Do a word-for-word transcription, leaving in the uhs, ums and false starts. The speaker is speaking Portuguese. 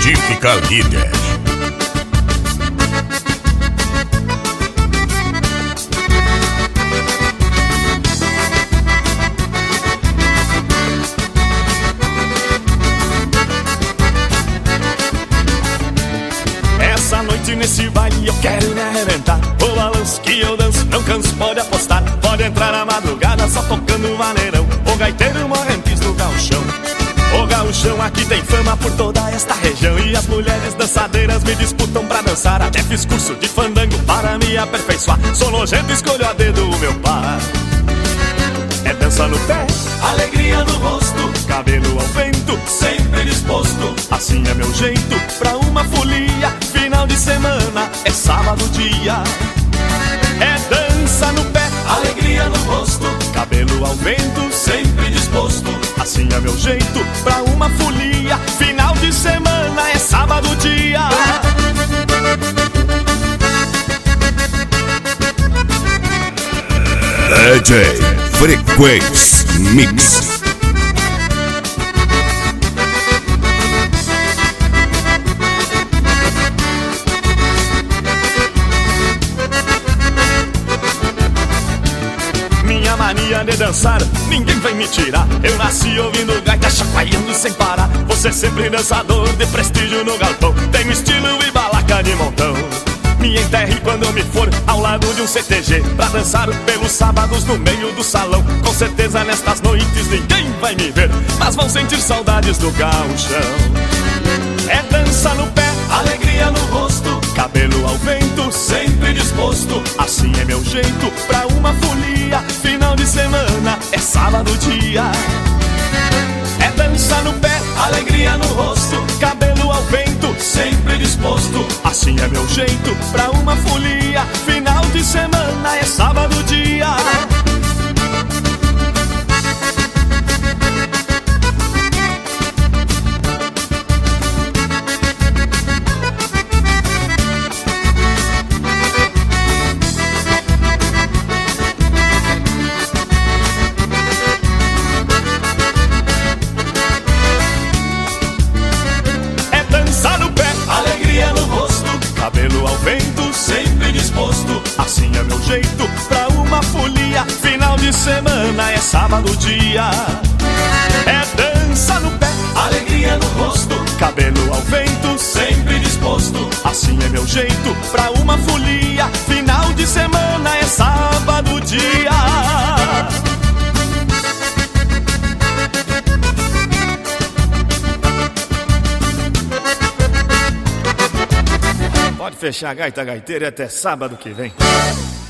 Típica Líder. Essa noite nesse baile eu quero me arrebentar. O balanço que eu danço não canso, pode apostar. Pode entrar na madrugada só tocando maneirão. O gaiteiro morrentes do gauchão. O gauchão aqui tem fama por toda esta região. E as mulheres dançadeiras me disputam pra dançar. Até fiz curso de fandango para me aperfeiçoar. Sou nojento, escolho a dedo o meu par. É dança no pé, alegria no rosto, cabelo ao vento, sempre disposto. Assim é meu jeito pra uma folia. Final de semana é sábado dia. É dança no pé, alegria no rosto, cabelo ao vento, sempre disposto. Assim é meu jeito pra uma folia. Final de semana é sábado dia. D J Frequência Mix. Minha mania de dançar, ninguém vai me tirar. Eu nasci ouvindo gaita, chacoalhando sem parar. Você sempre dançador de prestígio no galpão. Tenho estilo e balaca de montão. Me enterre quando eu me for ao lado de um C T G pra dançar pelos sábados no meio do salão. Com certeza nestas noites ninguém vai me ver, mas vão sentir saudades do gauchão. É dança no pé, alegria no rosto, cabelo ao vento, sempre disposto. Assim é meu jeito pra uma folia. Final de semana é sábado dia. É dança no pé, alegria no rosto, cabelo ao vento, sempre disposto. Assim é meu jeito pra uma folia. Final de semana é sábado dia. Cabelo ao vento, sempre disposto. Assim é meu jeito pra uma folia. Final de semana é sábado dia. É dança no pé, alegria no rosto, cabelo ao vento, sempre disposto. Assim é meu jeito pra uma folia. Final de semana é sábado dia. Pode fechar a gaita gaiteira até sábado que vem.